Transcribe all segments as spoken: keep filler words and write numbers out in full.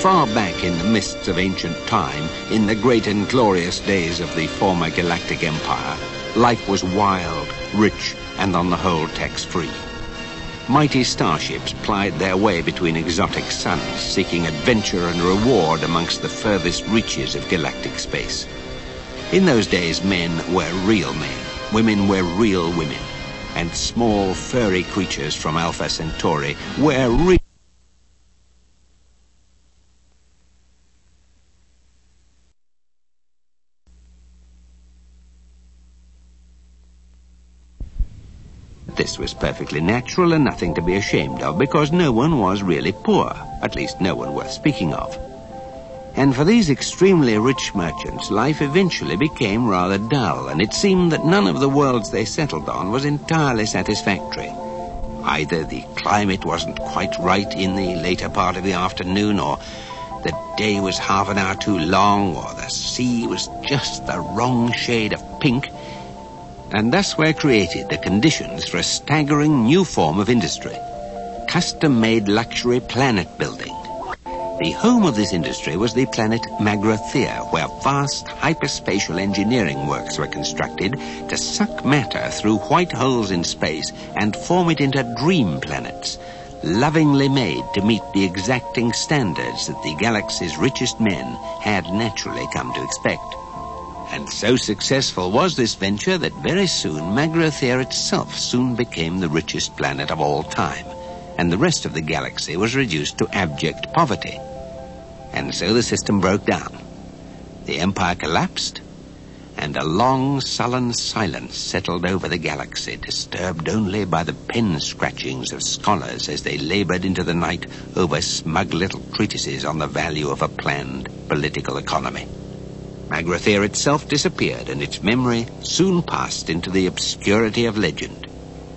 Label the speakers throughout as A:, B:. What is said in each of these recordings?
A: Far back in the mists of ancient time, in the great and glorious days of the former galactic empire, life was wild, rich, and on the whole tax-free. Mighty starships plied their way between exotic suns, seeking adventure and reward amongst the furthest reaches of galactic space. In those days, men were real men, women were real women, and small, furry creatures from Alpha Centauri were real. This was perfectly natural and nothing to be ashamed of, because no one was really poor, at least no one worth speaking of. And for these extremely rich merchants, life eventually became rather dull, and it seemed that none of the worlds they settled on was entirely satisfactory. Either the climate wasn't quite right in the later part of the afternoon, or the day was half an hour too long, or the sea was just the wrong shade of pink. And thus were created the conditions for a staggering new form of industry, custom-made luxury planet building. The home of this industry was the planet Magrathea, where vast hyperspatial engineering works were constructed to suck matter through white holes in space and form it into dream planets, lovingly made to meet the exacting standards that the galaxy's richest men had naturally come to expect. And so successful was this venture that very soon Magrathea itself soon became the richest planet of all time, and the rest of the galaxy was reduced to abject poverty. And so the system broke down. The empire collapsed, and a long, sullen silence settled over the galaxy, disturbed only by the pen-scratchings of scholars as they labored into the night over smug little treatises on the value of a planned political economy. Magrathea itself disappeared, and its memory soon passed into the obscurity of legend.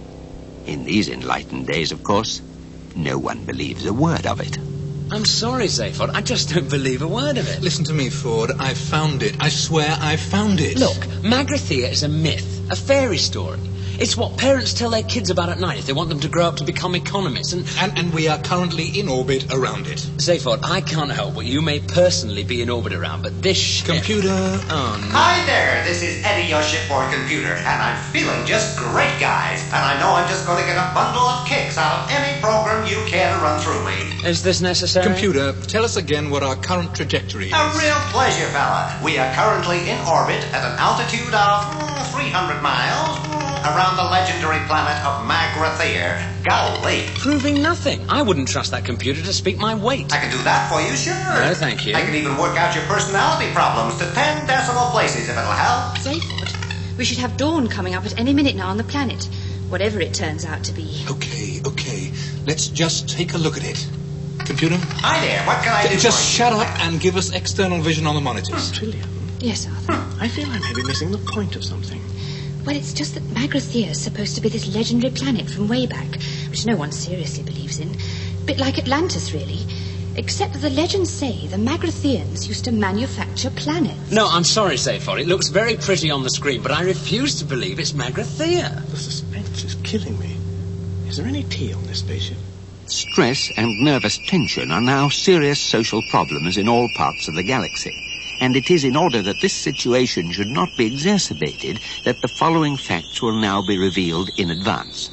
A: In these enlightened days, of course, no one believes a word of it.
B: I'm sorry, Zaphod. I just don't believe a word of it.
C: Listen to me, Ford. I found it. I swear I found it.
B: Look, Magrathea is a myth, a fairy story. It's what parents tell their kids about at night if they want them to grow up to become economists. And,
C: and, and we are currently in orbit around it.
B: Zaphod, I can't help what you may personally be in orbit around, but this ship...
C: Computer, oh no.
D: Hi there, this is Eddie, your shipboard computer, and I'm feeling just great, guys. And I know I'm just going to get a bundle of kicks out of any program you care to run through me.
B: Is this necessary?
C: Computer, tell us again what our current trajectory is.
D: A real pleasure, fella. We are currently in orbit at an altitude of mm, three hundred miles mm, around the legendary planet of Magrathea. Golly.
B: Proving nothing. I wouldn't trust that computer to speak my weight.
D: I can do that for you, sure.
B: No, thank you.
D: I can even work out your personality problems to ten decimal places if it'll help.
E: Zaphod, we should have dawn coming up at any minute now on the planet, whatever it turns out to be.
C: Okay, okay. Let's just take a look at it. Computer?
D: Hi there, what can I do?
C: Just
D: for
C: shut
D: you?
C: up and give us external vision on the monitors.
F: Trillium,
E: Yes, Arthur.
F: I feel I may be missing the point of something.
E: Well, it's just that Magrathea is supposed to be this legendary planet from way back, which no one seriously believes in. Bit like Atlantis, really. Except that the legends say the Magratheans used to manufacture planets.
B: No, I'm sorry, Zaphod. It looks very pretty on the screen, but I refuse to believe it's Magrathea.
F: The suspense is killing me. Is there any tea on this spaceship?
A: Stress and nervous tension are now serious social problems in all parts of the galaxy, and it is in order that this situation should not be exacerbated that the following facts will now be revealed in advance.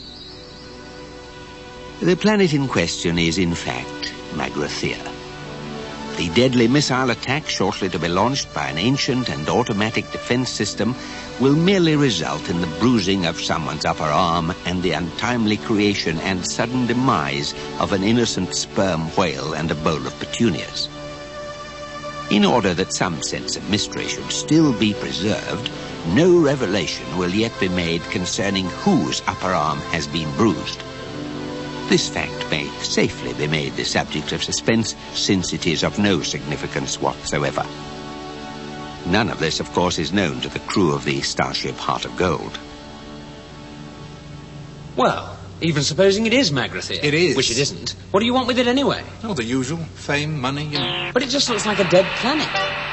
A: The planet in question is, in fact, Magrathea. The deadly missile attack shortly to be launched by an ancient and automatic defense system will merely result in the bruising of someone's upper arm and the untimely creation and sudden demise of an innocent sperm whale and a bowl of petunias. In order that some sense of mystery should still be preserved, no revelation will yet be made concerning whose upper arm has been bruised. This fact may safely be made the subject of suspense, since it is of no significance whatsoever. None of this, of course, is known to the crew of the starship Heart of Gold.
B: Well, even supposing it is Magrathea.
C: It is.
B: Which it isn't. What do you want with it anyway?
C: Oh, the usual. Fame, money, you know.
B: But it just looks like a dead planet.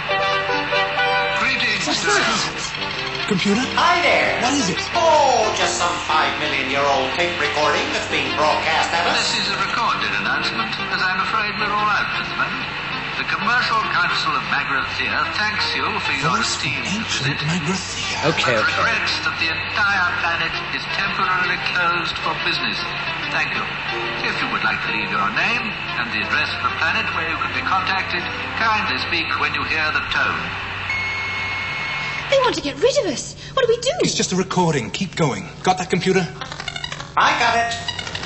D: Greetings.
C: Computer?
D: Hi there.
C: What is it?
D: Oh, just some five million year old tape recording that's being broadcast at us.
G: This is a recorded announcement, as I'm afraid we're all out at the moment. The Commercial Council of Magrathea thanks you for your esteemed visit.
C: Magrathea.
B: Okay,
G: but
B: okay.
G: regrets that the entire planet is temporarily closed for business. Thank you. If you would like to leave your name and the address of the planet where you can be contacted, kindly speak when you hear the tone.
E: They want to get rid of us. What do we do?
C: It's just a recording. Keep going. Got that, computer?
D: I got it.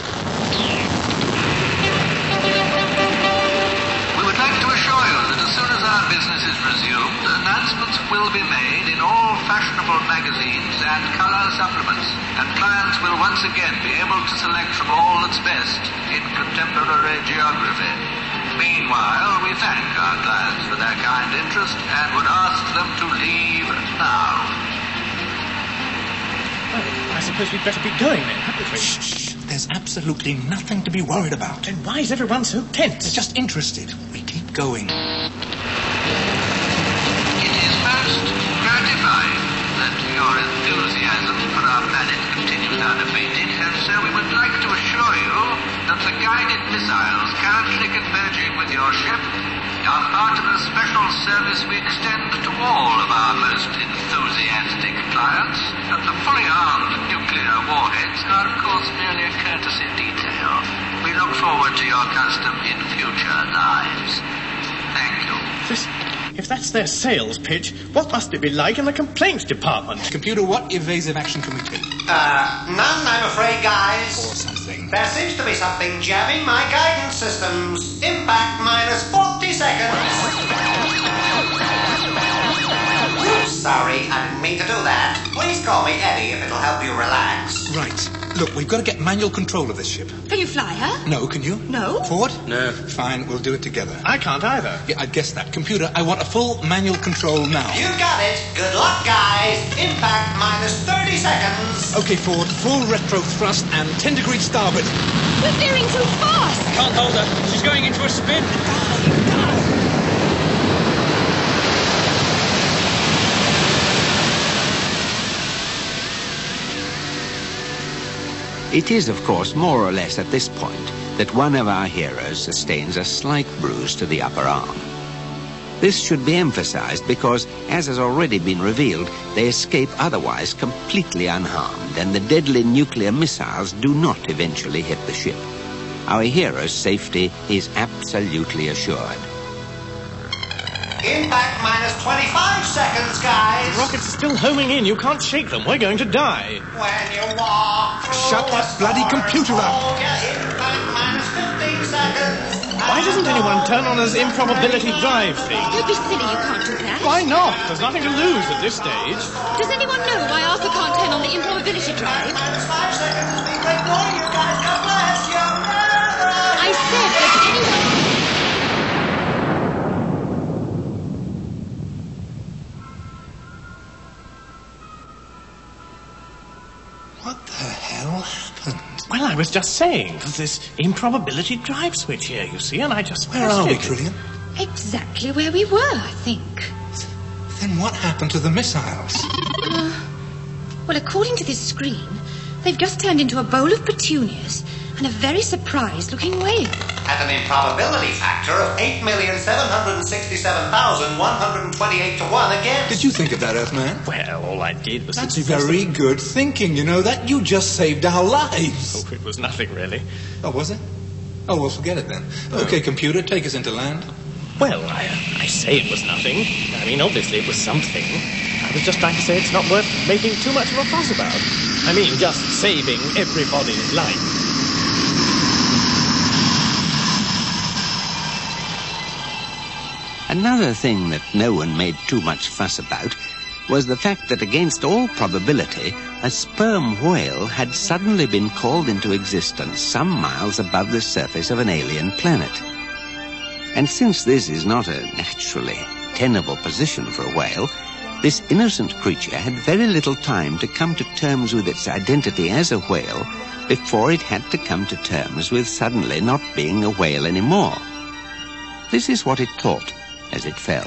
G: We would like to assure you that as soon as our business is resumed, announcements will be made in all fashionable magazines and color supplements, and clients will once again be able to select from all that's best in contemporary geography. Meanwhile, we thank our clients for their kind interest and would ask them to leave now.
F: I suppose we'd better be going then, hadn't we?
C: Shh, shh. There's absolutely nothing to be worried about.
F: Then why is everyone so tense?
C: They're just interested. We keep going.
G: It is most gratifying that your enthusiasm for our planet continues unabated, and so we would like to assure you that the guided missiles currently converging with your ship are part of a special service we extend to all of our most enthusiastic clients, and the fully armed nuclear warheads are, of course, merely a courtesy detail. We look forward to your custom in future lives. Thank you.
F: This, if that's their sales pitch, what must it be like in the complaints department?
C: Computer, what evasive action can we take?
D: Uh, none, I'm afraid, guys.
C: Or something.
D: There seems to be something jamming my guidance systems. Impact minus forty seconds. Oops, sorry, I didn't mean to do that. Please call me Eddie if it'll help you relax.
C: Right. Look, we've got to get manual control of this ship.
E: Can you fly her?
C: No, can you?
E: No.
C: Ford?
B: No.
C: Fine, we'll do it together.
F: I can't either.
C: Yeah, I guess that. Computer, I want a full manual control now.
D: You got it. Good luck, guys. Impact minus thirty seconds.
C: Okay, Ford, full retro thrust and ten degrees starboard.
E: We're veering too fast.
B: Can't hold her. She's going into a spin.
A: It is, of course, more or less at this point that one of our heroes sustains a slight bruise to the upper arm. This should be emphasized because, as has already been revealed, they escape otherwise completely unharmed, and the deadly nuclear missiles do not eventually hit the ship. Our hero's safety is absolutely assured.
D: Impact minus twenty-five seconds, guys.
F: The rockets are still homing in. You can't shake them. We're going to die.
D: When you walk through
C: Shut that bloody computer up.
D: Impact minus fifteen seconds.
F: Why doesn't anyone turn on this improbability drive thing?
E: Don't be silly, you can't do that.
F: Why not? There's nothing to lose at this stage.
E: Does anyone know why Arthur can't turn on the improbability drive?
D: Minus five seconds has been great morning, you guys. God bless you.
E: I said, does anyone...
C: What the hell happened?
F: Well, I was just saying, there's this improbability drive switch here, you see, and I just
C: Where
F: pressed
C: are we,
F: it.
C: Trillian?
E: Exactly where we were, I think.
C: Then what happened to the missiles?
E: Uh, well, according to this screen, they've just turned into a bowl of petunias and a very surprised-looking whale.
D: At an improbability factor of eight million seven hundred sixty-seven thousand one hundred twenty-eight to one again.
C: Did you think of that, Earthman?
F: Well, all I did was...
C: That's
F: to suggest
C: very
F: that-
C: good thinking, you know that? You just saved our lives.
F: Oh, it was nothing, really.
C: Oh, was it? Oh, well, forget it then. Okay, computer, take us into land.
F: Well, I, I say it was nothing. I mean, obviously it was something. I was just trying to say it's not worth making too much of a fuss about. I mean, just saving everybody's life.
A: Another thing that no one made too much fuss about was the fact that against all probability, a sperm whale had suddenly been called into existence some miles above the surface of an alien planet. And since this is not a naturally tenable position for a whale, this innocent creature had very little time to come to terms with its identity as a whale before it had to come to terms with suddenly not being a whale anymore. This is what it thought as it fell.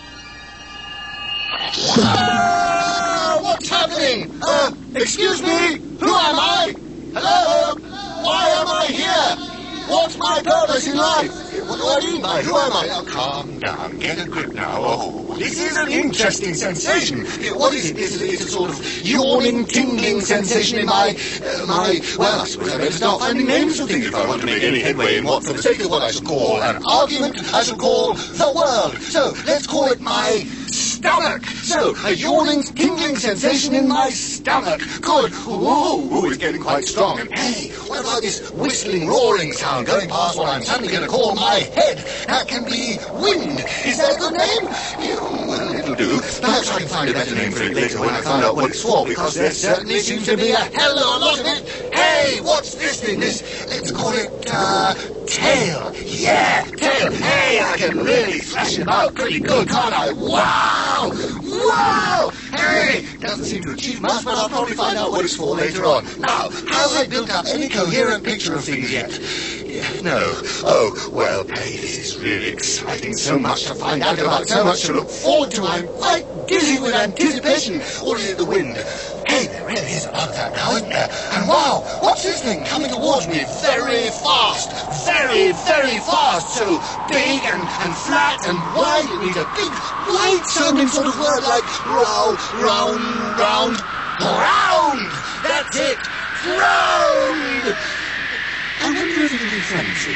H: Ah, what's happening? Uh, excuse me? Who am I? Hello? Why am I here? What's my purpose in life? What do I mean by who am I? Now, calm down. Get a grip now. Oh, this is an interesting sensation. What is it? Is it is a sort of yawning, tingling sensation in my... Uh, my... Well, I suppose I better start finding names for things if I want to make any headway in what, for the sake of what I shall call an argument, I shall call the world. So, let's call it my... stomach. So, a yawning, tingling sensation in my stomach. Good. Ooh, ooh, it's getting quite strong. And hey, what about this whistling, roaring sound going past what I'm suddenly going to call my head? That can be wind. Is that a good name? Yeah, well, it'll do. Perhaps I can find a better name for it later when I find out what it's for, because there certainly seems to be a hell of a lot of it. Hey, what's this thing? This, let's call it, uh, tail. Yeah, tail. Hey, I can really thrash it out pretty good, can't I? Wow! Wow! Hey! Doesn't seem to achieve much, but I'll probably find out what it's for later on. Now, have I built up any coherent picture of things yet? Yeah, no. Oh, well, hey, this is really exciting. So much to find out about, so much to look forward to. I'm quite dizzy with anticipation. Or is it the wind? Hey, there really is a lot of that now, isn't there? And wow, what's this thing coming towards me very fast? Very, very fast. So big and, and flat and wide. It needs a big, wide-sounding sort of word like round, round, round, round. That's it. Round. I wonder if it'll be fancy.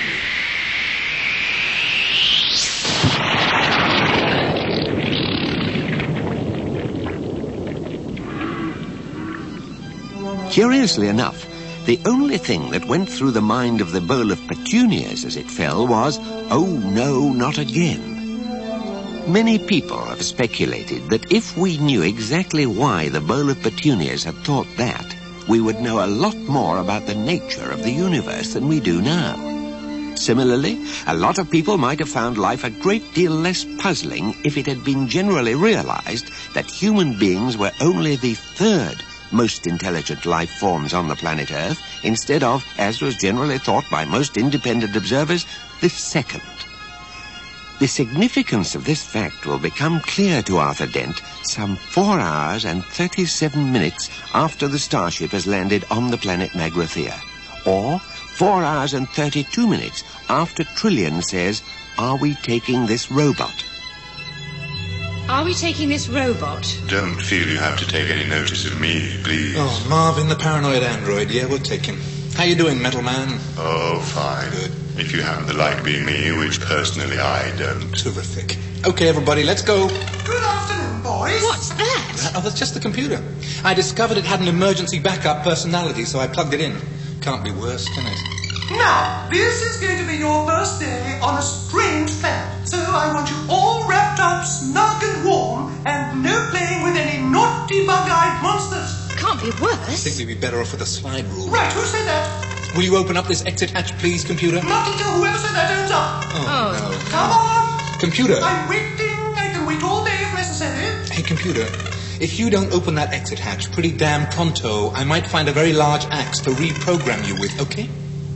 A: Curiously enough, the only thing that went through the mind of the bowl of petunias as it fell was, oh no, not again. Many people have speculated that if we knew exactly why the bowl of petunias had thought that, we would know a lot more about the nature of the universe than we do now. Similarly, a lot of people might have found life a great deal less puzzling if it had been generally realized that human beings were only the third most intelligent life forms on the planet Earth, instead of, as was generally thought by most independent observers, the second. The significance of this fact will become clear to Arthur Dent some four hours and thirty-seven minutes after the starship has landed on the planet Magrathea, or four hours and thirty-two minutes after Trillian says, "Are we taking this robot?"
E: Are we taking this robot?
I: Don't feel you have to take any notice of me, please.
C: Oh, Marvin, the paranoid android. Yeah, we'll take him. How you doing, Metal Man?
I: Oh, fine.
C: Good.
I: If you happen to like being me, which personally I don't.
C: Terrific. Okay, everybody, let's go.
H: Good afternoon, boys.
E: What's that?
C: Oh, that's just the computer. I discovered it had an emergency backup personality, so I plugged it in. Can't be worse, can it?
J: Now, this is going to be your first day on a strange planet, so I want you all wrapped up, snug and warm, and no playing with any naughty bug-eyed monsters.
E: Can't be worse.
C: I think we'd be better off with the slide rule.
J: Right, who said that?
C: Will you open up this exit hatch, please, computer?
J: Not until whoever said that owns up.
C: Oh,
E: Oh.
C: no.
J: Come on.
C: Computer.
J: I'm waiting. I can wait all day if necessary.
C: Hey, computer. If you don't open that exit hatch pretty damn pronto, I might find a very large axe to reprogram you with, okay?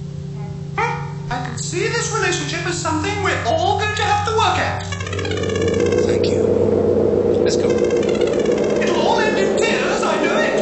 J: I can see this relationship as something we're all going to have to work at.
C: Thank you. Let's go.
J: It'll all end in tears, I know it.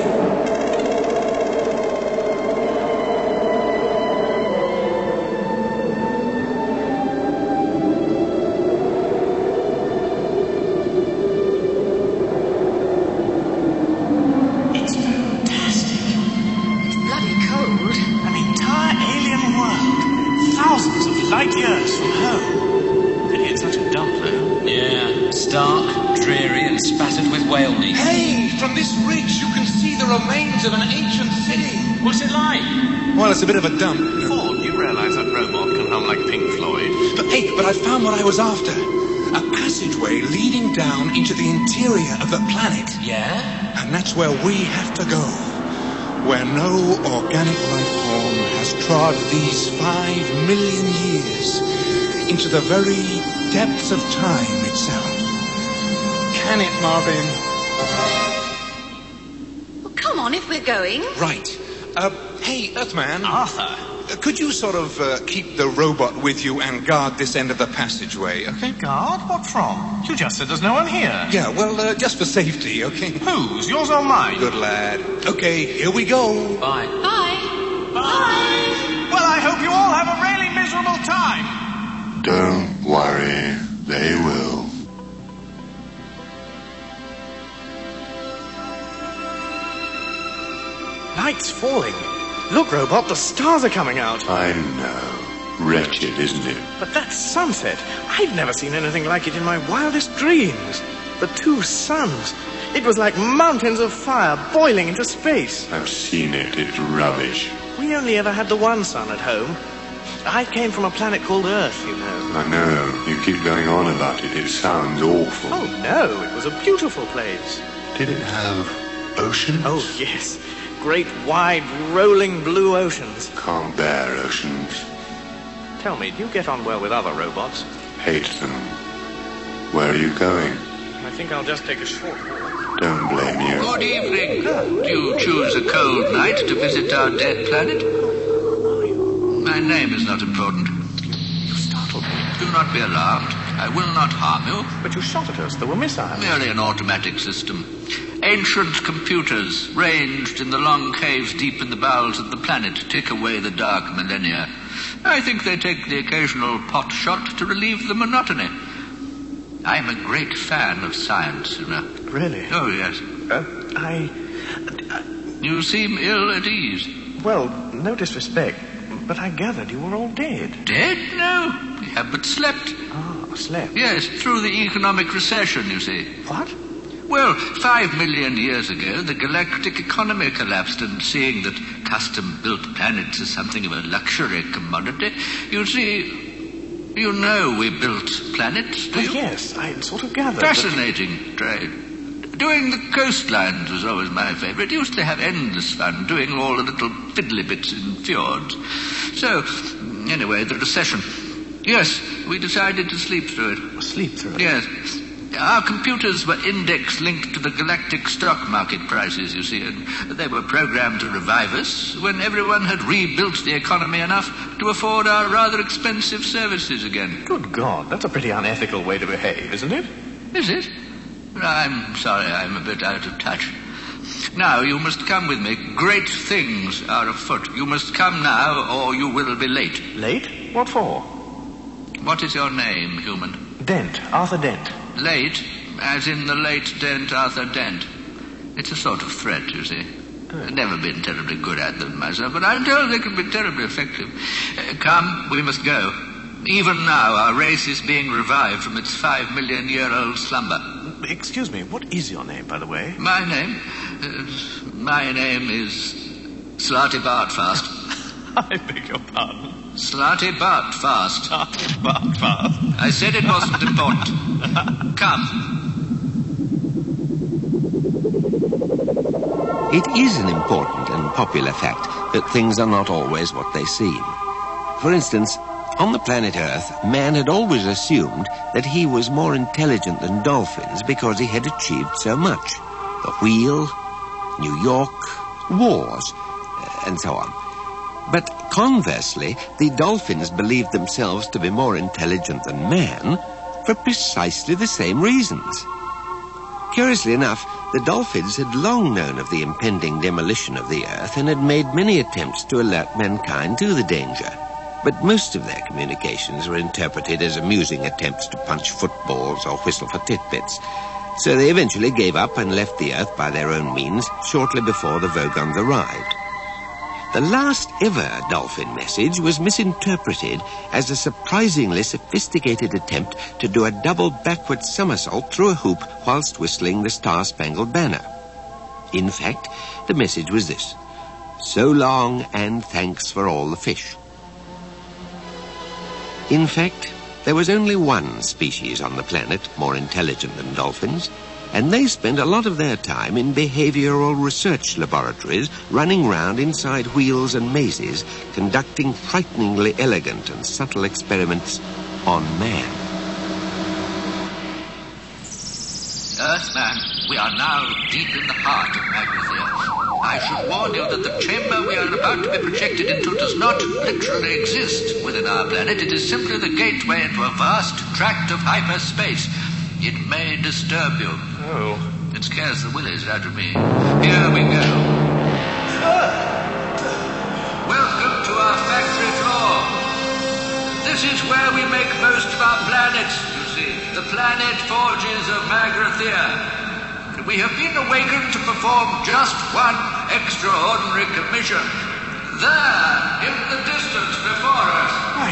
G: It's fantastic.
E: It's bloody cold.
G: An entire alien world. Thousands of light years from home. Pity it's such a dump, though.
B: Yeah, stark, dreary, and spattered with whale meat.
C: Hey, from this ridge you can see the remains of an ancient city.
B: What's it like?
C: Well, it's a bit of a dump.
I: Ford, you realize that robot can hum like Pink Floyd?
C: But hey, but I found what I was after. A passageway leading down into the interior of the planet.
B: Yeah?
C: And that's where we have to go. Where no organic life form has trod these five million years into the very depths of time itself. Can it, Marvin?
E: Well, come on if we're going.
C: Right. Uh, hey, Earthman.
G: Arthur.
C: Uh, could you sort of uh, keep the robot with you and guard this end of the passageway, okay?
G: Guard? What from? You just said there's no one here.
C: Yeah, well, uh, just for safety, okay?
G: Whose? Yours or mine?
C: Good lad. Okay, here we go.
B: Bye.
E: Bye.
G: Bye. Well, I hope you all have a really miserable time.
I: Don't worry, they will.
F: Light's falling. Look, Robot, the stars are coming out.
I: I know. Wretched, isn't it?
F: But that sunset, I've never seen anything like it in my wildest dreams. The two suns. It was like mountains of fire boiling into space.
I: I've seen it. It's rubbish.
F: We only ever had the one sun at home. I came from a planet called Earth, you know.
I: I know. You keep going on about it. It sounds awful.
F: Oh, no. It was a beautiful place.
I: Did it have oceans?
F: Oh, yes. Great, wide, rolling blue oceans.
I: Can't bear oceans.
F: Tell me, do you get on well with other robots?
I: Hate them. Where are you going?
F: I think I'll just take a short walk.
I: Don't blame you.
G: Good evening. Do you choose a cold night to visit our dead planet? My name is not important.
F: You startled me.
G: Do not be alarmed. I will not harm you.
F: But you shot at us. There were missiles.
G: Merely an automatic system. Ancient computers, ranged in the long caves deep in the bowels of the planet, tick away the dark millennia. I think they take the occasional pot shot to relieve the monotony. I am a great fan of science, you know.
F: Really?
G: Oh, yes.
F: Uh, I...
G: Uh, you seem ill at ease.
F: Well, no disrespect, but I gathered you were all dead.
G: Dead? No. We have but slept.
F: Ah, slept?
G: Yes, through the economic recession, you see.
F: What?
G: Well, five million years ago, the galactic economy collapsed, and seeing that custom-built planets is something of a luxury commodity, you see... You know we built planets, do you?
F: Oh, yes, I sort of gathered.
G: Fascinating trade. Doing the coastlines was always my favourite. Used to have endless fun doing all the little fiddly bits in fjords. So, anyway, the recession. Yes, we decided to sleep through it.
F: Sleep through it?
G: Yes. Our computers were index linked to the galactic stock market prices, you see, and they were programmed to revive us when everyone had rebuilt the economy enough to afford our rather expensive services again.
F: Good God, that's a pretty unethical way to behave, isn't it?
G: Is it? I'm sorry, I'm a bit out of touch. Now, you must come with me. Great things are afoot. You must come now, or you will be late.
F: Late? What for?
G: What is your name, human?
F: Dent. Arthur Dent.
G: Late, as in the late Dent, Arthur Dent. It's a sort of threat, you see.
F: Oh.
G: I've never been terribly good at them myself, but I'm told they can be terribly effective. Uh, come, we must go. Even now, our race is being revived from its five million year old slumber.
F: Excuse me, what is your name, by the way?
G: My name? Uh, my name is Slarty Bartfast.
F: I beg your pardon.
G: Slarty Bartfast.
F: Slarty Bartfast.
G: I said it wasn't important. Come.
A: It is an important and popular fact that things are not always what they seem. For instance, on the planet Earth, man had always assumed that he was more intelligent than dolphins because he had achieved so much. The wheel, New York, wars, and so on. But conversely, the dolphins believed themselves to be more intelligent than man for precisely the same reasons. Curiously enough, the dolphins had long known of the impending demolition of the Earth and had made many attempts to alert mankind to the danger. But most of their communications were interpreted as amusing attempts to punch footballs or whistle for titbits. So they eventually gave up and left the Earth by their own means shortly before the Vogons arrived. The last ever dolphin message was misinterpreted as a surprisingly sophisticated attempt to do a double backward somersault through a hoop whilst whistling the Star-Spangled Banner. In fact, the message was this: "So long and thanks for all the fish." In fact, there was only one species on the planet more intelligent than dolphins, and they spent a lot of their time in behavioral research laboratories running round inside wheels and mazes, conducting frighteningly elegant and subtle experiments on man.
G: Earthman, we are now deep in the heart of Magrathea. I should warn you that the chamber we are about to be projected into does not literally exist within our planet. It is simply the gateway into a vast tract of hyperspace. It may disturb you.
F: Oh.
G: It scares the willies out of me. Here we go. Welcome to our factory floor. This This is where we make most of our planet, you see. The planet forges of Magrathea. We have been awakened to perform just one extraordinary commission. There, in the distance before us.
C: My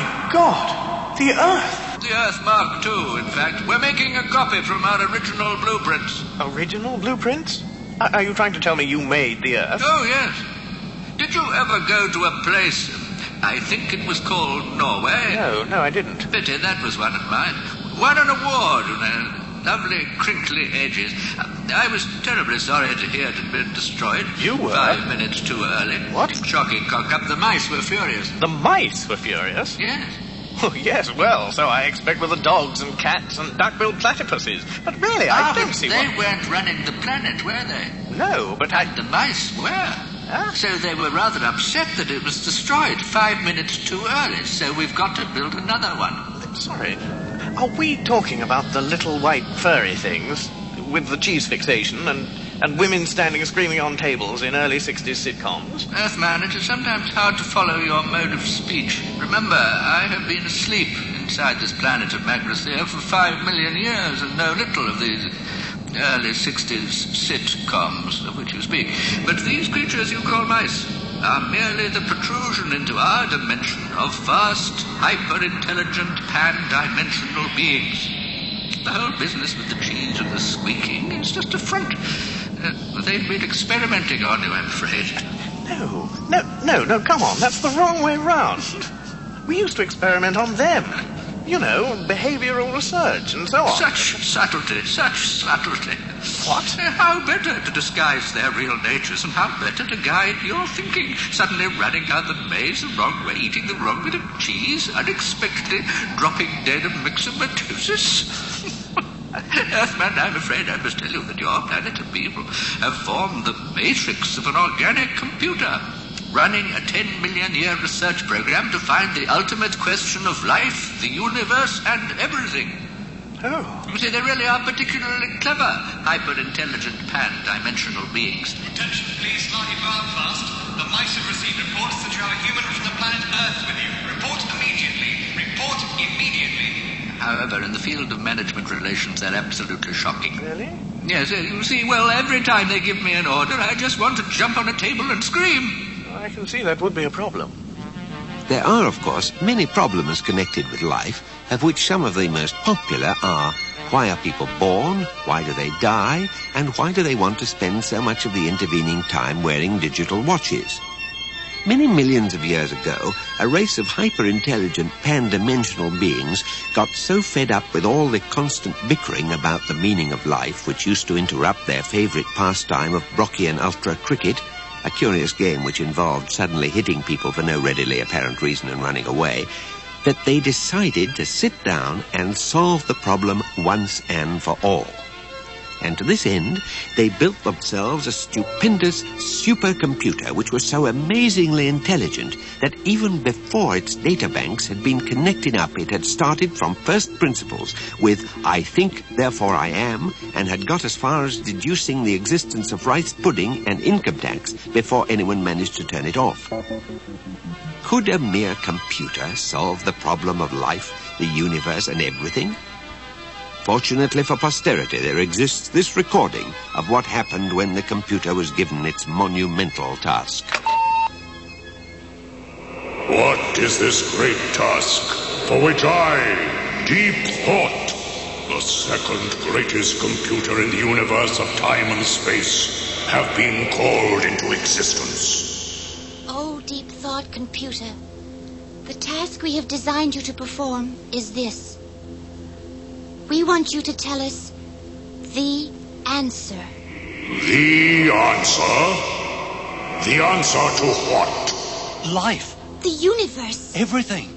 C: God, the Earth.
G: The Earth Mark two, in fact. We're making a copy from our original blueprints.
F: Original blueprints? Are are you trying to tell me you made the Earth?
G: Oh, yes. Did you ever go to a place, I think it was called Norway?
F: No, no, I didn't.
G: Pity, that was one of mine. Won an award, you know. Lovely, crinkly edges. I was terribly sorry to hear it had been destroyed.
F: You were?
G: Five minutes too early.
F: What?
G: Shocking cock-up. The mice were furious.
F: The mice were furious?
G: Yes.
F: Oh, yes, well, so I expect with the dogs and cats and duck-billed platypuses. But really, I
G: Ah,
F: don't
G: but
F: see
G: they
F: what...
G: weren't running the planet, were they?
F: No, but I...
G: And the mice were.
F: Huh?
G: So they were rather upset that it was destroyed five minutes too early, so we've got to build another one.
F: Sorry. Are we talking about the little white furry things with the cheese fixation and, and women standing screaming on tables in early sixties sitcoms?
G: Earthman, it is sometimes hard to follow your mode of speech. Remember, I have been asleep inside this planet of Magrathea for five million years and know little of these early sixties sitcoms of which you speak. But these creatures you call mice are merely the protrusion into our dimension of vast, hyper-intelligent, pan-dimensional beings. The whole business with the cheese and the squeaking is just a front. Uh, they've been experimenting on you, I'm afraid.
F: No, no, no, no, come on, that's the wrong way round. We used to experiment on them. You know, behavioral research and so on.
G: Such subtlety, such subtlety.
F: What?
G: Uh, how better to disguise their real natures and how better to guide your thinking. Suddenly running down the maze the wrong way, eating the wrong bit of cheese, unexpectedly dropping dead of myxomatosis. Earthman, I'm afraid I must tell you that your planet of people have formed the matrix of an organic computer, running a ten million year research program to find the ultimate question of life, the universe, and everything.
F: Oh.
G: You see, they really are particularly clever, hyper-intelligent, pan-dimensional beings.
K: Attention, please, slightly bar fast. The mice have received reports that you have a human from the planet Earth with you. Report immediately. Report immediately.
G: However, in the field of management relations, they're absolutely shocking.
F: Really?
G: Yes, uh, you see, well, every time they give me an order, I just want to jump on a table and scream.
F: I can see that would be a problem.
A: There are, of course, many problems connected with life, of which some of the most popular are: why are people born, why do they die, and why do they want to spend so much of the intervening time wearing digital watches? Many millions of years ago, a race of hyper-intelligent, pan-dimensional beings got so fed up with all the constant bickering about the meaning of life, which used to interrupt their favorite pastime of Brocchian ultra cricket, a curious game which involved suddenly hitting people for no readily apparent reason and running away, that they decided to sit down and solve the problem once and for all. And to this end, they built themselves a stupendous supercomputer which was so amazingly intelligent that even before its databanks had been connected up, it had started from first principles with "I think, therefore I am," and had got as far as deducing the existence of rice pudding and income tax before anyone managed to turn it off. Could a mere computer solve the problem of life, the universe, and everything? Fortunately for posterity, there exists this recording of what happened when the computer was given its monumental task.
I: What is this great task for which I, Deep Thought, the second greatest computer in the universe of time and space, have been called into existence?
E: Oh, Deep Thought computer, the task we have designed you to perform is this. We want you to tell us the answer.
I: The answer? The answer to what?
K: Life.
E: The universe.
K: Everything.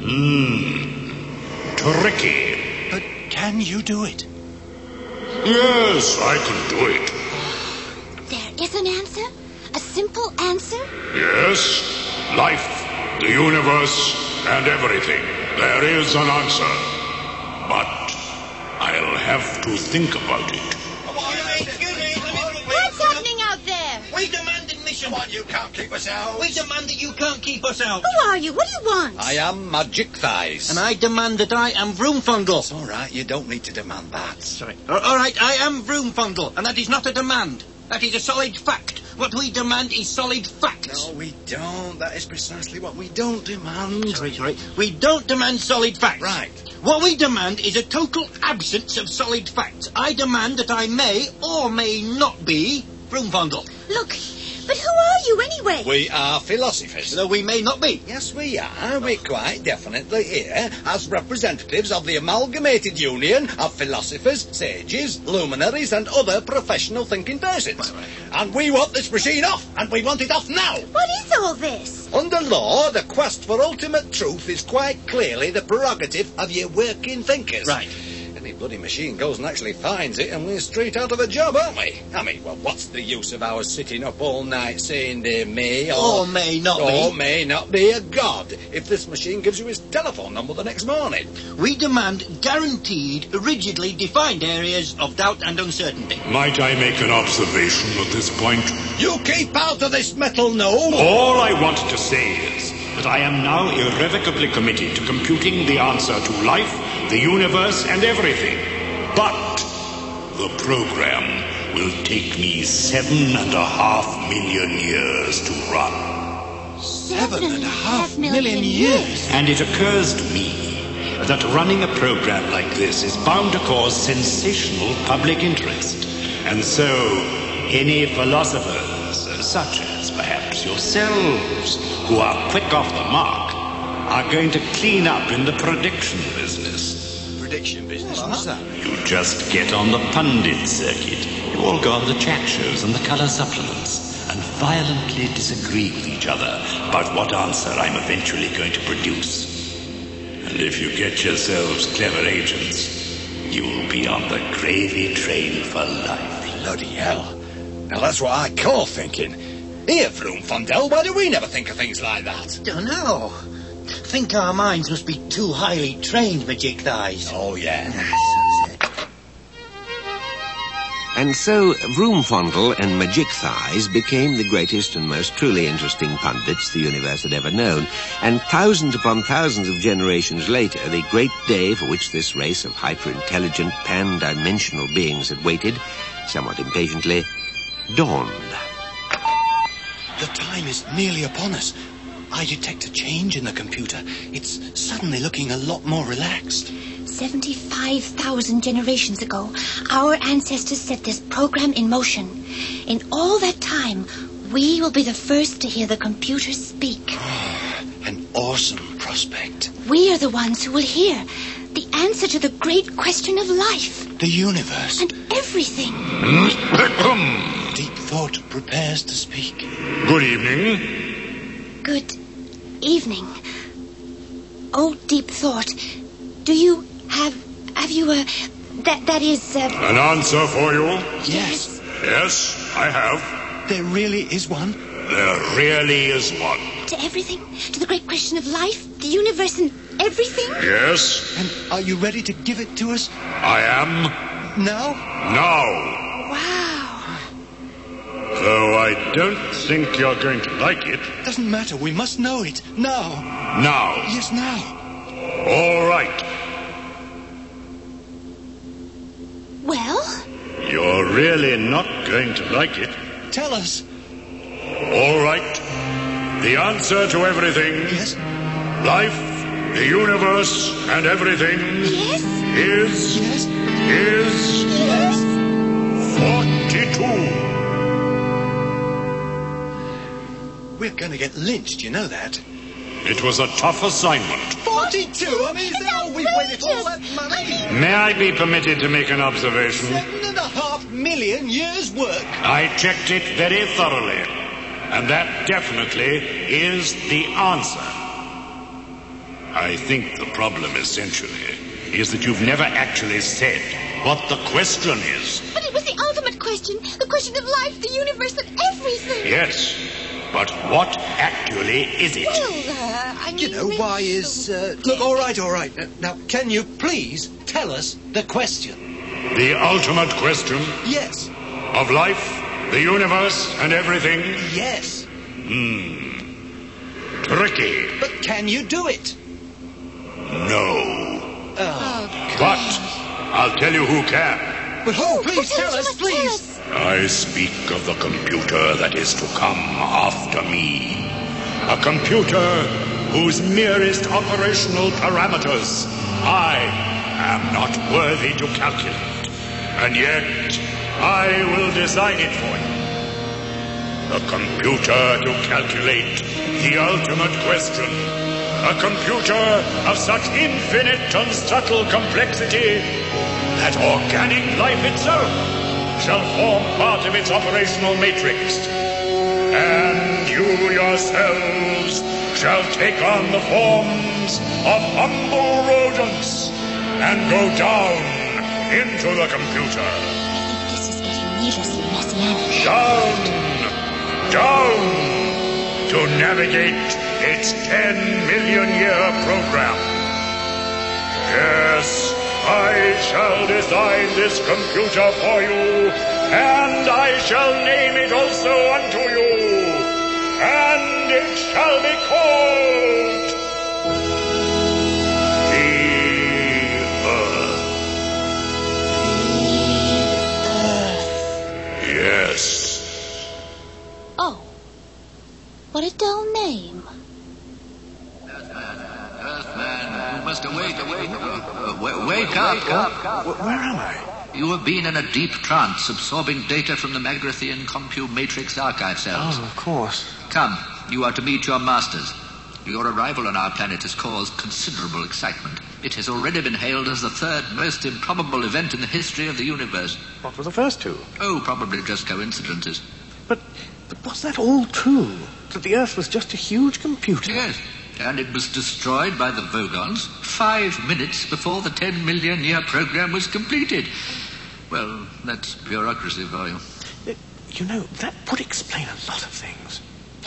I: Hmm. Tricky.
K: But can you do it?
I: Yes, I can do it.
E: There is an answer? A simple answer?
I: Yes. Life, the universe, and everything. There is an answer. But I'll have to think about it.
L: What's happening out there? We demand admission. objection.
H: Come on, you can't keep us out.
L: We demand that you can't keep us out.
M: Who are you? What do you want?
H: I am Magic Thighs.
L: And I demand that I am Vroomfundle.
H: It's all right, you don't need to demand that.
L: Sorry. All right, I am Vroomfundle, and that is not a demand. That is a solid fact. What we demand is solid facts.
H: No, we don't. That is precisely what we don't demand.
L: Sorry, sorry. We don't demand solid facts.
H: Right.
L: What we demand is a total absence of solid facts. I demand that I may or may not be Vroomfundle.
M: Look, but who are you anyway?
H: We are philosophers.
L: Though we may not be.
H: Yes, we are. We're quite definitely here as representatives of the amalgamated union of philosophers, sages, luminaries, and other professional thinking persons.
L: Right, right.
H: And we want this machine off, and we want it off now.
M: What is all this?
H: Under law, the quest for ultimate truth is quite clearly the prerogative of your working thinkers.
L: Right.
H: Any bloody machine goes and actually finds it, and we're straight out of a job, aren't we? I mean, well, what's the use of our sitting up all night saying there may or...
L: Or may not
H: or
L: be.
H: Or may not be a god if this machine gives you his telephone number the next morning.
L: We demand guaranteed, rigidly defined areas of doubt and uncertainty.
I: Might I make an observation at this point?
H: You keep out of this metal gnome!
I: All I want to say is that I am now irrevocably committed to computing the answer to life, the universe, and everything. But the program will take me seven and a half million years to run.
M: Seven and a half million years?
I: And it occurs to me that running a program like this is bound to cause sensational public interest. And so, any philosophers, such as perhaps yourselves, who are quick off the mark, are going to clean up in the prediction business.
H: Prediction business? What's that?
I: You just get on the pundit circuit. You all go on the chat shows and the colour supplements and violently disagree with each other about what answer I'm eventually going to produce. And if you get yourselves clever agents, you'll be on the gravy train for life.
H: Bloody hell. Now that's what I call thinking. Here, Vroomfundel, why do we never think of things like that?
L: Don't know. Think our minds must be too highly trained, Magic Thighs.
H: Oh, yeah.
A: And so Vroomfondle and Magic Thighs became the greatest and most truly interesting pundits the universe had ever known. And thousands upon thousands of generations later, the great day for which this race of hyper-intelligent, pan-dimensional beings had waited, somewhat impatiently, dawned.
H: The time is nearly upon us. I detect a change in the computer. It's suddenly looking a lot more relaxed.
M: seventy-five thousand generations ago, our ancestors set this program in motion. In all that time, we will be the first to hear the computer speak.
H: An awesome prospect.
M: We are the ones who will hear the answer to the great question of life.
H: The universe.
M: And everything.
H: Deep thought prepares to speak.
I: Good evening.
M: Good evening. Oh, Deep Thought, do you have, have you a, that, that is, uh...
I: An answer for you?
H: Yes.
I: Yes, I have.
H: There really is one?
I: There really is one.
M: To everything? To the great question of life, the universe, and everything?
I: Yes.
H: And are you ready to give it to us?
I: I am.
H: Now?
I: Now.
M: Wow.
I: Though I don't think you're going to like it.
H: Doesn't matter, we must know it. Now.
I: Now.
H: Yes, now.
I: All right.
M: Well?
I: You're really not going to like it.
H: Tell us.
I: All right. The answer to everything.
H: Yes.
I: Life, the universe, and everything.
M: Yes.
I: Is.
M: Yes.
I: Is.
M: Yes.
I: forty-two.
H: We're going to get lynched, you know that.
I: It was a tough assignment.
H: forty-two? I mean, is that all we've waited all that money?
I: May I be permitted to make an observation?
H: Seven and a half million years' work.
I: I checked it very thoroughly, and that definitely is the answer. I think the problem, essentially, is that you've never actually said what the question is.
M: But it was the ultimate question, the question of life, the universe, and everything.
I: Yes, but what actually is it?
M: Well, uh, I mean...
H: You know, why is... Uh, look, all right, all right. Uh, now, can you please tell us the question?
I: The ultimate question?
H: Yes.
I: Of life, The universe and everything?
L: Yes.
I: Hmm. Tricky.
L: But can you do it?
I: No.
L: Oh,
I: but I'll tell you who can.
L: But who? Please tell us, please.
I: I speak of the computer that is to come after me. A computer whose merest operational parameters I am not worthy to calculate. And yet, I will design it for you. A computer to calculate the ultimate question. A computer of such infinite and subtle complexity that organic life itself shall form part of its operational matrix. And you yourselves shall take on the forms of humble rodents and go down into the computer.
M: I think this is getting needlessly messianic.
I: Down, down, to navigate its ten million year program. Yes, I shall design this computer for you, and I shall name it also unto you, and it shall be called the Earth. Yes.
M: Oh. What a dull name.
G: Earthman, you must awake, awake, uh, w- wake up. up.
C: Where am I?
G: You have been in a deep trance, absorbing data from the Magrathian Compu Matrix archive cells.
C: Oh, of course.
G: Come, you are to meet your masters. Your arrival on our planet has caused considerable excitement. It has already been hailed as the third most improbable event in the history of the universe.
C: What were the first two?
G: Oh, probably just coincidences.
C: But, but was that all true? That the Earth was just a huge computer?
G: Yes, and it was destroyed by the Vogons five minutes before the ten million year program was completed. Well, that's bureaucracy for you.
C: Uh, you know, that would explain a lot of things.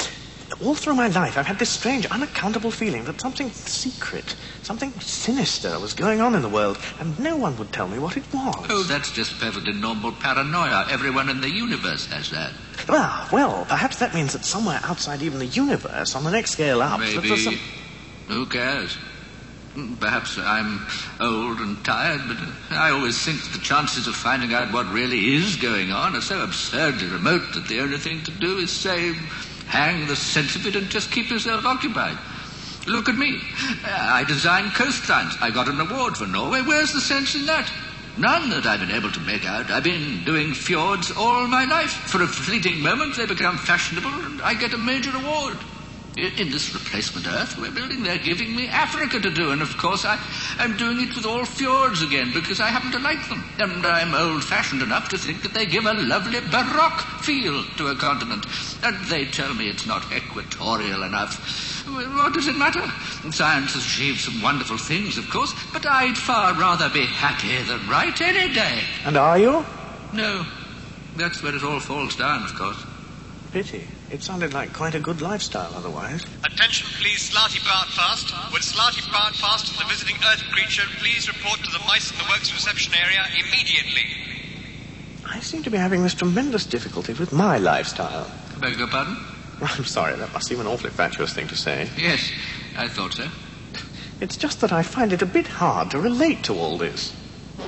C: All through my life, I've had this strange, unaccountable feeling that something secret, something sinister was going on in the world, and no one would tell me what it was.
G: Oh, that's just perfectly normal paranoia. Everyone in the universe has that.
C: Ah, well, perhaps that means that somewhere outside even the universe, on the next scale up...
G: Maybe.
C: That some...
G: Who cares? Perhaps I'm old and tired, but I always think that the chances of finding out what really is going on are so absurdly remote that the only thing to do is say, hang the sense of it and just keep yourself occupied. Look at me. I designed coastlines. I got an award for Norway. Where's the sense in that? None that I've been able to make out. I've been doing fjords all my life. For a fleeting moment, they become fashionable, and I get a major award. In this replacement Earth we're building, they're giving me Africa to do, and of course I, I'm doing it with all fjords again because I happen to like them, and I'm old-fashioned enough to think that they give a lovely baroque feel to a continent, and they tell me it's not equatorial enough. Well, what does it matter? Science has achieved some wonderful things, of course, but I'd far rather be happy than right any day.
C: And are you?
G: No, that's where it all falls down, of course.
C: Pity. It sounded like quite a good lifestyle otherwise.
K: Attention, please, Slarty Bartfast. Would Slarty Bartfast and the visiting Earth creature please report to the Mice in the Works reception area immediately?
C: I seem to be having this tremendous difficulty with my lifestyle.
G: I beg your pardon?
C: I'm sorry, that must seem an awfully fatuous thing to say.
G: Yes, I thought so.
C: It's just that I find it a bit hard to relate to all this.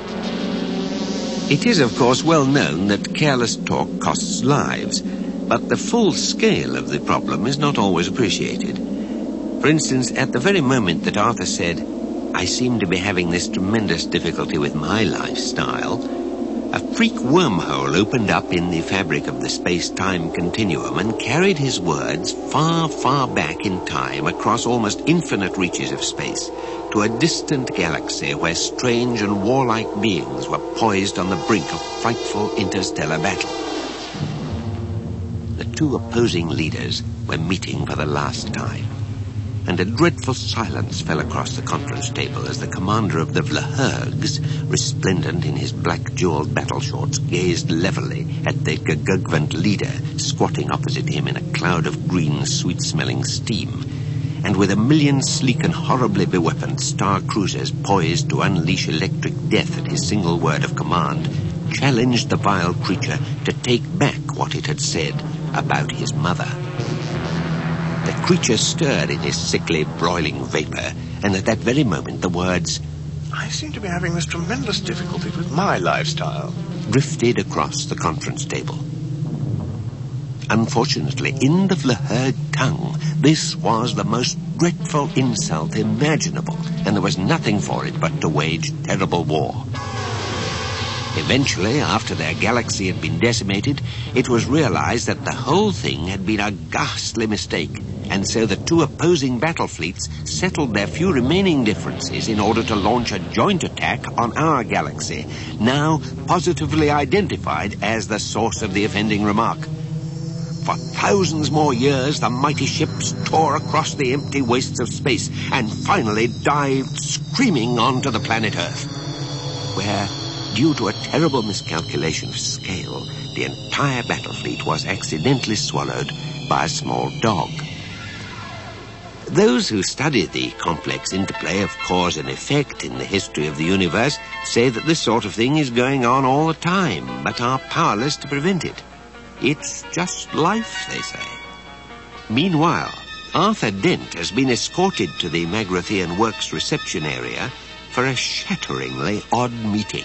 A: It is, of course, well known that careless talk costs lives. But the full scale of the problem is not always appreciated. For instance, at the very moment that Arthur said, I seem to be having this tremendous difficulty with my lifestyle, a freak wormhole opened up in the fabric of the space-time continuum and carried his words far, far back in time across almost infinite reaches of space to a distant galaxy where strange and warlike beings were poised on the brink of frightful interstellar battle. The two opposing leaders were meeting for the last time, and a dreadful silence fell across the conference table as the commander of the Vlahergs, resplendent in his black-jeweled battle shorts, gazed levelly at the Gugugvant leader squatting opposite him in a cloud of green, sweet-smelling steam, and with a million sleek and horribly beweaponed star cruisers poised to unleash electric death at his single word of command, challenged the vile creature to take back what it had said about his mother. The creature stirred in his sickly, broiling vapor, and at that very moment the words,
F: "I seem to be having this tremendous difficulty with my lifestyle,"
A: drifted across the conference table. Unfortunately, in the Vlaherd tongue, this was the most dreadful insult imaginable, and there was nothing for it but to wage terrible war. Eventually, after their galaxy had been decimated, it was realized that the whole thing had been a ghastly mistake, and so the two opposing battle fleets settled their few remaining differences in order to launch a joint attack on our galaxy, now positively identified as the source of the offending remark. For thousands more years, the mighty ships tore across the empty wastes of space and finally dived screaming onto the planet Earth, where, due to a terrible miscalculation of scale, the entire battle fleet was accidentally swallowed by a small dog. Those who study the complex interplay of cause and effect in the history of the universe say that this sort of thing is going on all the time, but are powerless to prevent it. It's just life, they say. Meanwhile, Arthur Dent has been escorted to the Magrathian Works reception area for a shatteringly odd meeting.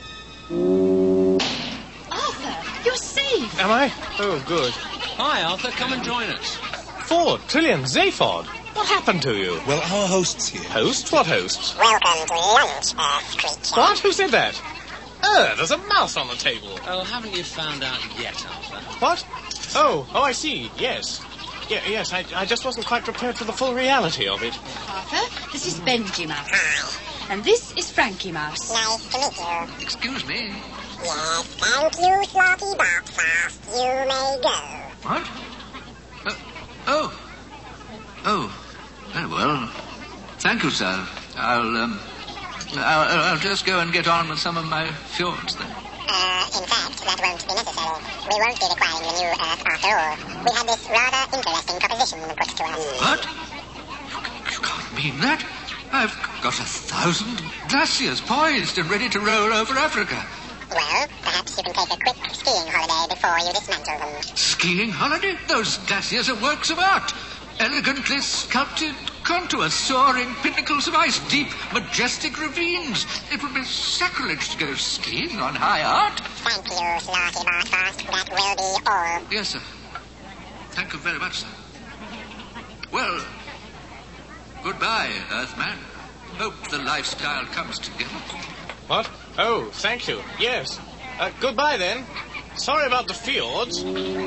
E: Arthur, you're safe!
F: Am I? Oh, good.
B: Hi, Arthur. Come and join us.
F: Ford, Trillian, Zaphod. What happened to you?
C: Well, our host's here.
F: Hosts? What hosts?
N: Welcome to lunch, Earth creature.
F: What? Who said that? Uh, there's a mouse on the table.
B: Oh, haven't you found out yet, Arthur?
F: What? Oh, oh, I see. Yes. Yeah, yes, I, I just wasn't quite prepared for the full reality of it.
E: Arthur, this is Benji Mouse. Hi. And this is Frankie Mouse.
N: Nice to meet you.
G: Excuse me.
N: Yes, thank you, Slotty Barkfast. You may go.
G: What? Uh, oh. Oh. Very well. Thank you, sir. I'll, um... I'll, I'll just go and get on with some of my fjords then.
N: Uh, in fact, that won't be necessary. We won't be requiring the new Earth after all. We had this rather interesting proposition put to us.
G: What? You can't mean that. I've got a thousand glaciers poised and ready to roll over Africa.
N: Well, perhaps you can take a quick skiing holiday before you dismantle them.
G: Skiing holiday? Those glaciers are works of art. Elegantly sculpted contours, soaring pinnacles of ice, deep, majestic ravines. It would be sacrilege to go skiing on high art.
N: Thank you, Slotty Barkfast. That will be all.
G: Yes, sir. Thank you very much, sir. Well, goodbye, Earthman. Hope the lifestyle comes together.
F: What? Oh, thank you. Yes. Uh, goodbye, then. Sorry about the fjords.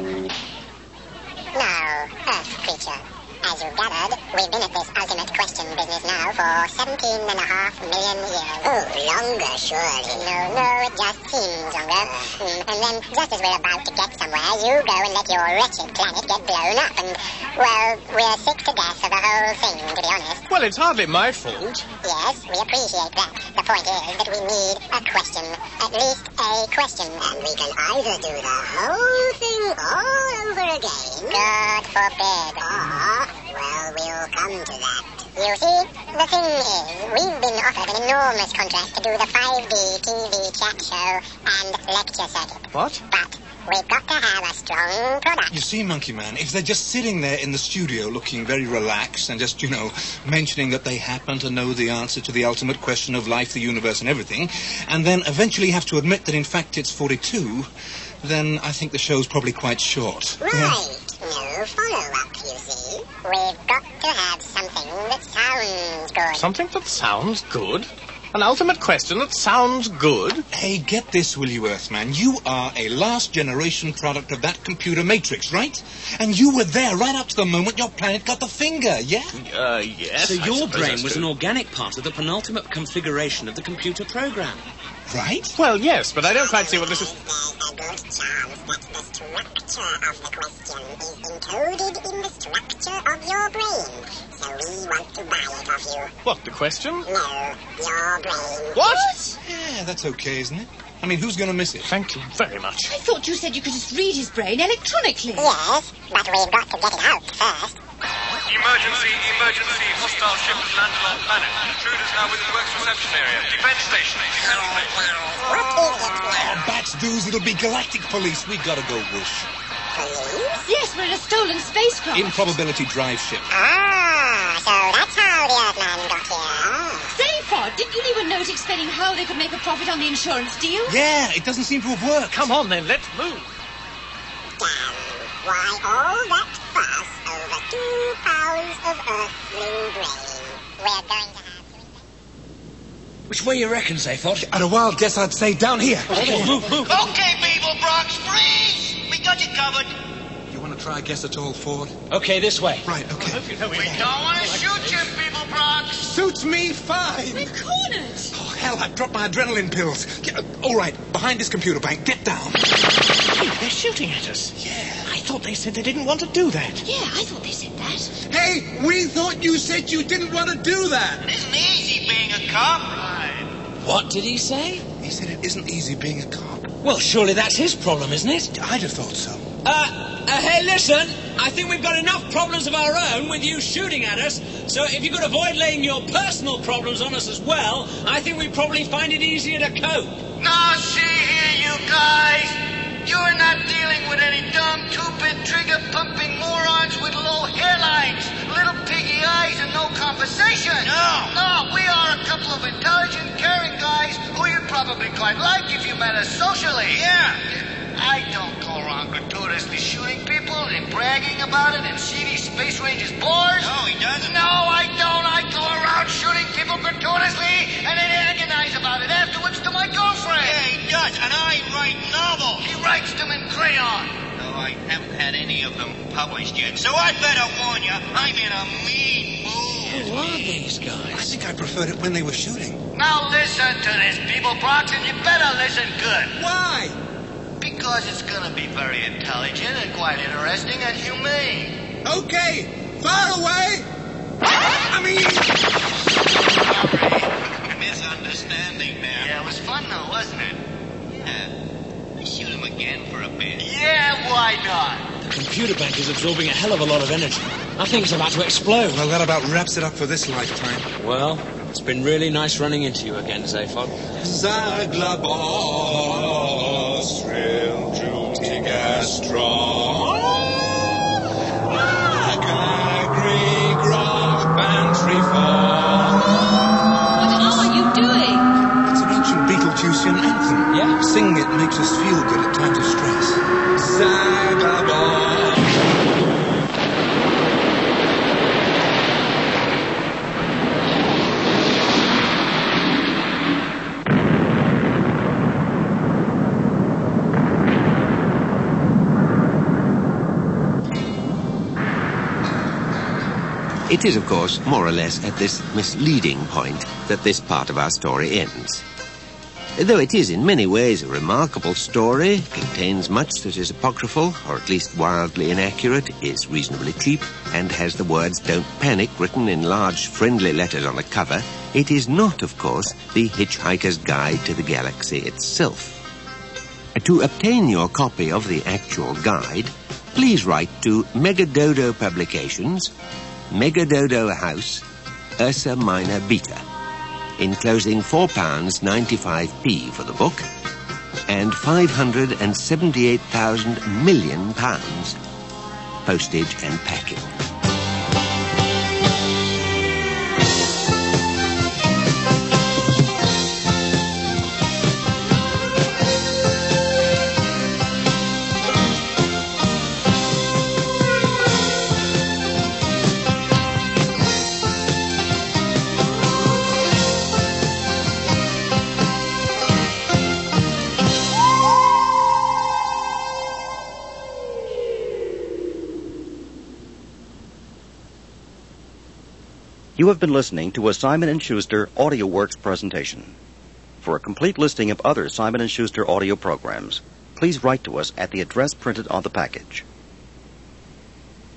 N: Now, Earth creature. As you've gathered, we've been at this ultimate question business now for seventeen and a half million years.
O: Oh, longer, surely.
N: No, no, it just seems longer. Mm, and then, just as we're about to get somewhere, you go and let your wretched planet get blown up. And, well, we're sick to death of the whole thing, to be honest.
F: Well, it's hardly my fault.
N: Yes, we appreciate that. The point is that we need a question. At least a question.
O: And we can either do the whole thing all over again.
N: God forbid.
O: Or... well, we'll come to that.
N: You see, the thing is, we've been offered an enormous contract to do the five D T V chat show and lecture circuit.
C: What?
N: But we've got to have a strong product.
C: You see, Monkey Man, if they're just sitting there in the studio looking very relaxed and just, you know, mentioning that they happen to know the answer to the ultimate question of life, the universe and everything, and then eventually have to admit that in fact it's forty-two, then I think the show's probably quite short.
N: Right. Yeah. No follow-up, you see. We've got to have something that sounds good.
F: Something that sounds good? An ultimate question that sounds good?
C: Hey, get this, will you, Earthman? You are a last-generation product of that computer matrix, right? And you were there right up to the moment your planet got the finger, yeah?
F: Uh, yes.
B: So
F: I
B: your brain was
F: true.
B: an organic part of the penultimate configuration of the computer program.
C: Right?
F: Well, yes, but I don't quite see what this is...
N: There's a good chance that the structure of the question is encoded in the structure of your brain. So we want to buy it off you.
F: What, the question?
N: No, your brain.
F: What?
C: Yeah, that's okay, isn't it? I mean, who's going to miss it?
F: Thank you very much.
E: I thought you said you could just read his brain electronically.
N: Yes, but we've got to get it out first.
K: Emergency, emergency, hostile ship has landed on planet. Intruders now within works reception area. Defense station. Defense station.
O: What is it now?
C: Oh, bats dudes, it'll be galactic police. We gotta go, Whoosh.
O: Police?
E: Yes, we're in a stolen spacecraft.
C: Improbability drive ship.
O: Ah, so that's how the Earthman got here.
E: Zaphod, didn't you leave a note explaining how they could make a profit on the insurance deal?
C: Yeah, it doesn't seem to have worked.
F: Come on, then, let's move.
O: Damn. Why all that fuss over two pounds of earthling grain? We're going to have to...
B: Which way you reckon, Zaphod?
C: At a wild guess, I'd say down here.
B: Okay, move, move.
L: Okay, people, Brox, freeze! We got you covered.
C: You want to try a guess at all, Ford?
B: Okay, this way.
C: Right, okay.
F: I hope you know
L: We don't want to shoot you, people, Brox.
C: Suits me fine.
E: We're cornered.
C: Oh, hell, I dropped my adrenaline pills. Get, uh, all right, behind this computer bank. Get down.
F: Hey, they're shooting at us.
C: Yeah.
F: I thought they said they didn't want to do that.
E: Yeah, I thought they said that.
C: Hey, we thought you said you didn't want to do that.
L: It isn't easy being a cop.
B: Right. What did he say?
C: He said it isn't easy being a cop.
B: Well, surely that's his problem, isn't it?
C: I'd have thought so.
B: Uh, uh, hey, listen, I think we've got enough problems of our own with you shooting at us, so if you could avoid laying your personal problems on us as well, I think we'd probably find it easier to cope.
L: Now, see here, you guys. You're not dealing with any dumb, two-bit trigger-pumping morons with low hairlines, little piggy eyes, and no conversation. No. No, we are a couple of intelligent, caring guys who you'd probably quite like if you met us socially. Yeah. I don't go around gratuitously shooting people and bragging about it in seedy space ranges boards. No, he doesn't. No, I don't. I go around shooting people gratuitously and then agonize about it afterwards to my girlfriend. Yeah, he does, and I write novels. He writes them in crayon.
G: No, I haven't had any of them published yet, so I'd better warn you, I'm in a mean mood.
B: Who are these guys?
C: I think I preferred it when they were shooting.
L: Now listen to this, people, Brox, and you better listen good.
C: Why?
L: Because it's gonna be very intelligent and quite interesting and humane.
C: Okay, far away. I mean...
G: Sorry, misunderstanding there.
L: Yeah, it was fun though, wasn't it?
G: Yeah. Shoot him again for a bit.
L: Yeah, why not?
B: The computer bank is absorbing a hell of a lot of energy. I think it's about to explode.
C: Well, that about wraps it up for this lifetime.
B: Well, it's been really nice running into you again, Zaphod.
C: Zaglabos, real juicy gastron. Agri, grog, bantry fall.
E: What are you doing?
C: It's an ancient Beetlejuicean anthem.
B: Yeah?
C: Singing it makes us feel good at times of stress. Zaglabos.
A: It is, of course, more or less at this misleading point that this part of our story ends. Though it is in many ways a remarkable story, contains much that is apocryphal, or at least wildly inaccurate, is reasonably cheap, and has the words "Don't Panic" written in large friendly letters on the cover, it is not, of course, the Hitchhiker's Guide to the Galaxy itself. To obtain your copy of the actual guide, please write to Megadodo Publications, Megadodo House, Ursa Minor Beta, enclosing four pounds ninety-five p for the book and five hundred seventy-eight thousand million pounds postage and packing.
P: You have been listening to a Simon and Schuster Audio Works presentation. For a complete listing of other Simon and Schuster audio programs, please write to us at the address printed on the package.